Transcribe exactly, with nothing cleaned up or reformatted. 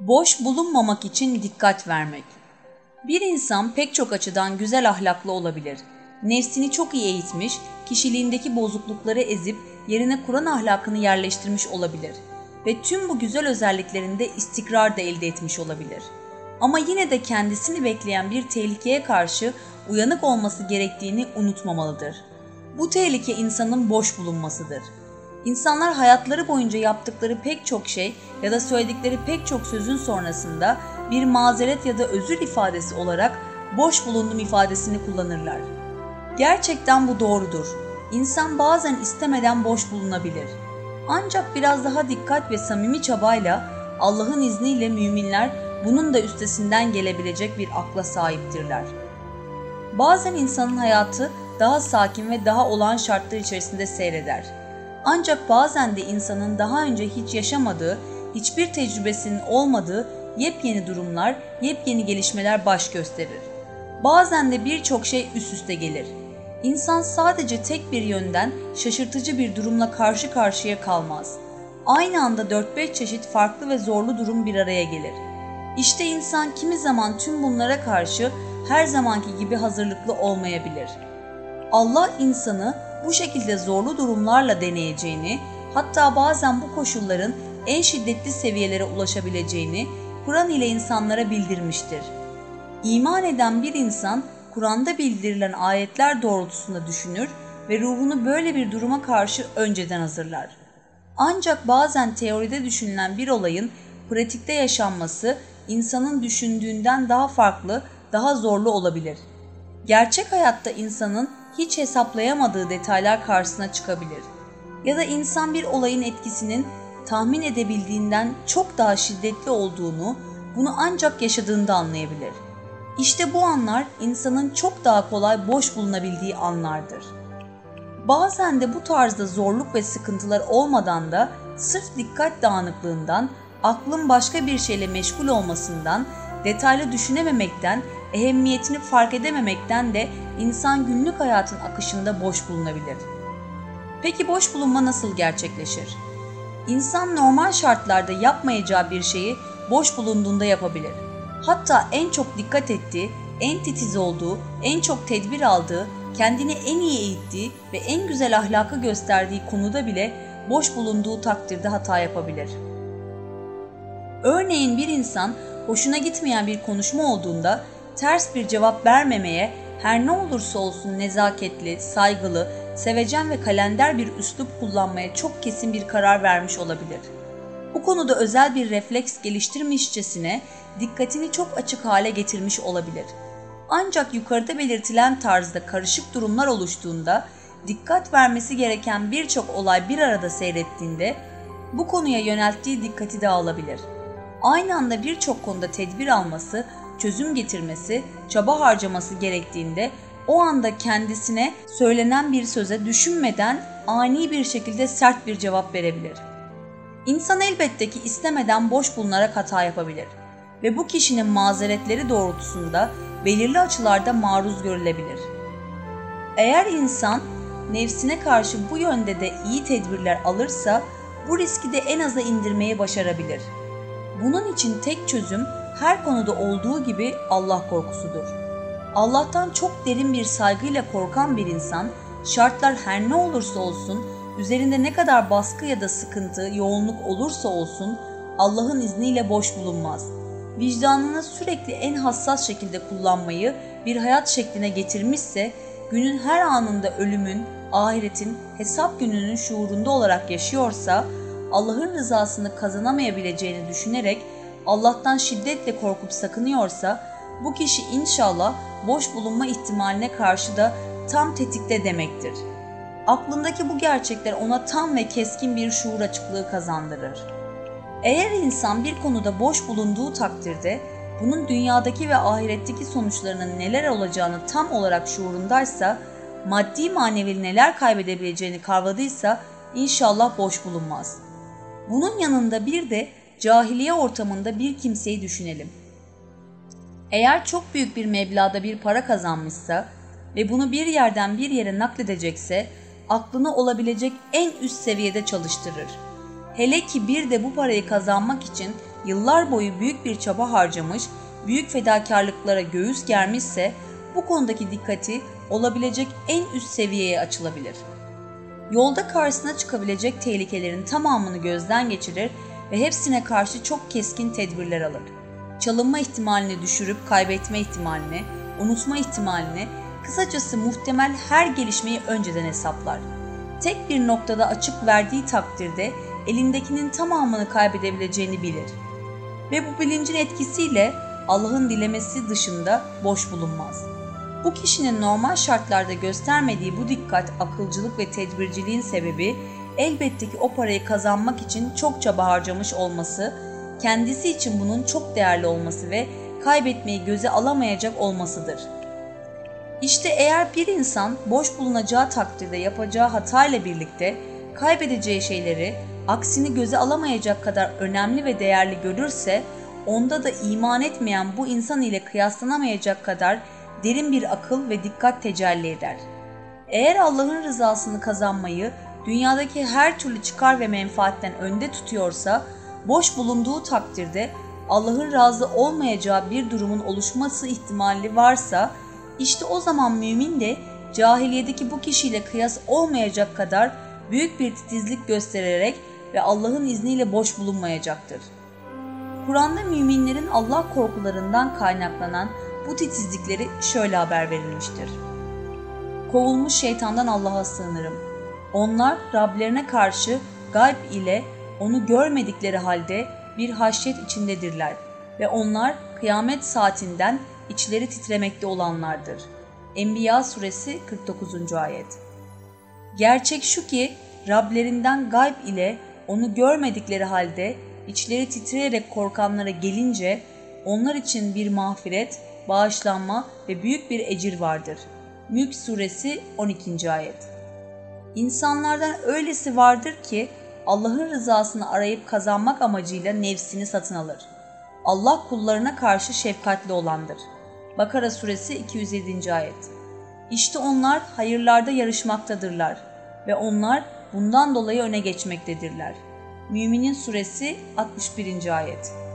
Boş bulunmamak için dikkat vermek. Bir insan pek çok açıdan güzel ahlaklı olabilir. Nefsini çok iyi eğitmiş, kişiliğindeki bozuklukları ezip yerine Kur'an ahlakını yerleştirmiş olabilir. Ve tüm bu güzel özelliklerinde istikrar da elde etmiş olabilir. Ama yine de kendisini bekleyen bir tehlikeye karşı uyanık olması gerektiğini unutmamalıdır. Bu tehlike insanın boş bulunmasıdır. İnsanlar hayatları boyunca yaptıkları pek çok şey ya da söyledikleri pek çok sözün sonrasında bir mazeret ya da özür ifadesi olarak boş bulundum ifadesini kullanırlar. Gerçekten bu doğrudur. İnsan bazen istemeden boş bulunabilir. Ancak biraz daha dikkat ve samimi çabayla Allah'ın izniyle müminler bunun da üstesinden gelebilecek bir akla sahiptirler. Bazen insanın hayatı daha sakin ve daha olağan şartlar içerisinde seyreder. Ancak bazen de insanın daha önce hiç yaşamadığı, hiçbir tecrübesinin olmadığı yepyeni durumlar, yepyeni gelişmeler baş gösterir. Bazen de birçok şey üst üste gelir. İnsan sadece tek bir yönden şaşırtıcı bir durumla karşı karşıya kalmaz. Aynı anda dört beş çeşit farklı ve zorlu durum bir araya gelir. İşte insan kimi zaman tüm bunlara karşı her zamanki gibi hazırlıklı olmayabilir. Allah insanı bu şekilde zorlu durumlarla deneyeceğini, hatta bazen bu koşulların en şiddetli seviyelere ulaşabileceğini Kur'an ile insanlara bildirmiştir. İman eden bir insan, Kur'an'da bildirilen ayetler doğrultusunda düşünür ve ruhunu böyle bir duruma karşı önceden hazırlar. Ancak bazen teoride düşünülen bir olayın pratikte yaşanması insanın düşündüğünden daha farklı, daha zorlu olabilir. Gerçek hayatta insanın hiç hesaplayamadığı detaylar karşısına çıkabilir. Ya da insan bir olayın etkisinin tahmin edebildiğinden çok daha şiddetli olduğunu, bunu ancak yaşadığında anlayabilir. İşte bu anlar insanın çok daha kolay boş bulunabildiği anlardır. Bazen de bu tarzda zorluk ve sıkıntılar olmadan da sırf dikkat dağınıklığından, aklın başka bir şeyle meşgul olmasından, detaylı düşünememekten, ehemmiyetini fark edememekten de insan günlük hayatın akışında boş bulunabilir. Peki boş bulunma nasıl gerçekleşir? İnsan normal şartlarda yapmayacağı bir şeyi boş bulunduğunda yapabilir. Hatta en çok dikkat ettiği, en titiz olduğu, en çok tedbir aldığı, kendini en iyi eğittiği ve en güzel ahlakı gösterdiği konuda bile boş bulunduğu takdirde hata yapabilir. Örneğin bir insan hoşuna gitmeyen bir konuşma olduğunda ters bir cevap vermemeye, her ne olursa olsun nezaketli, saygılı, sevecen ve kalender bir üslup kullanmaya çok kesin bir karar vermiş olabilir. Bu konuda özel bir refleks geliştirmişçesine dikkatini çok açık hale getirmiş olabilir. Ancak yukarıda belirtilen tarzda karışık durumlar oluştuğunda, dikkat vermesi gereken birçok olay bir arada seyrettiğinde bu konuya yönelttiği dikkati dağılabilir. Aynı anda birçok konuda tedbir alması, çözüm getirmesi, çaba harcaması gerektiğinde o anda kendisine söylenen bir söze düşünmeden ani bir şekilde sert bir cevap verebilir. İnsan elbette ki istemeden boş bulunarak hata yapabilir ve bu kişinin mazeretleri doğrultusunda belirli açılarda maruz görülebilir. Eğer insan nefsine karşı bu yönde de iyi tedbirler alırsa bu riski de en aza indirmeyi başarabilir. Bunun için tek çözüm her konuda olduğu gibi Allah korkusudur. Allah'tan çok derin bir saygıyla korkan bir insan, şartlar her ne olursa olsun, üzerinde ne kadar baskı ya da sıkıntı, yoğunluk olursa olsun Allah'ın izniyle boş bulunmaz. Vicdanını sürekli en hassas şekilde kullanmayı bir hayat şekline getirmişse, günün her anında ölümün, ahiretin, hesap gününün şuurunda olarak yaşıyorsa, Allah'ın rızasını kazanamayabileceğini düşünerek Allah'tan şiddetle korkup sakınıyorsa, bu kişi inşallah boş bulunma ihtimaline karşı da tam tetikte demektir. Aklındaki bu gerçekler ona tam ve keskin bir şuur açıklığı kazandırır. Eğer insan bir konuda boş bulunduğu takdirde, bunun dünyadaki ve ahiretteki sonuçlarının neler olacağını tam olarak şuurundaysa, maddi manevi neler kaybedebileceğini kavradıysa inşallah boş bulunmaz. Bunun yanında bir de cahiliye ortamında bir kimseyi düşünelim. Eğer çok büyük bir meblağda bir para kazanmışsa ve bunu bir yerden bir yere nakledecekse, aklını olabilecek en üst seviyede çalıştırır. Hele ki bir de bu parayı kazanmak için yıllar boyu büyük bir çaba harcamış, büyük fedakarlıklara göğüs germişse bu konudaki dikkati olabilecek en üst seviyeye açılabilir. Yolda karşısına çıkabilecek tehlikelerin tamamını gözden geçirir ve hepsine karşı çok keskin tedbirler alır. Çalınma ihtimalini düşürüp kaybetme ihtimalini, unutma ihtimalini, kısacası muhtemel her gelişmeyi önceden hesaplar. Tek bir noktada açık verdiği takdirde elindekinin tamamını kaybedebileceğini bilir. Ve bu bilincin etkisiyle Allah'ın dilemesi dışında boş bulunmaz. Bu kişinin normal şartlarda göstermediği bu dikkat, akılcılık ve tedbirciliğin sebebi elbette ki o parayı kazanmak için çok çaba harcamış olması, kendisi için bunun çok değerli olması ve kaybetmeyi göze alamayacak olmasıdır. İşte eğer bir insan boş bulunacağı takdirde yapacağı hatayla birlikte kaybedeceği şeyleri aksini göze alamayacak kadar önemli ve değerli görürse, onda da iman etmeyen bu insan ile kıyaslanamayacak kadar derin bir akıl ve dikkat tecelli eder. Eğer Allah'ın rızasını kazanmayı dünyadaki her türlü çıkar ve menfaatten önde tutuyorsa, boş bulunduğu takdirde Allah'ın razı olmayacağı bir durumun oluşması ihtimali varsa, işte o zaman mümin de cahiliyedeki bu kişiyle kıyas olmayacak kadar büyük bir titizlik göstererek ve Allah'ın izniyle boş bulunmayacaktır. Kur'an'da müminlerin Allah korkularından kaynaklanan bu titizlikleri şöyle haber verilmiştir. Kovulmuş şeytandan Allah'a sığınırım. Onlar Rablerine karşı gayb ile onu görmedikleri halde bir haşyet içindedirler ve onlar kıyamet saatinden içleri titremekte olanlardır. Enbiya suresi kırk dokuzuncu ayet. Gerçek şu ki Rablerinden gayb ile onu görmedikleri halde içleri titreyerek korkanlara gelince onlar için bir mağfiret, bağışlanma ve büyük bir ecir vardır. Mülk suresi on ikinci ayet. İnsanlardan öylesi vardır ki Allah'ın rızasını arayıp kazanmak amacıyla nefsini satın alır. Allah kullarına karşı şefkatli olandır. Bakara suresi iki yüz yedinci ayet. İşte onlar hayırlarda yarışmaktadırlar ve onlar bundan dolayı öne geçmektedirler. Müminin suresi altmış birinci ayet.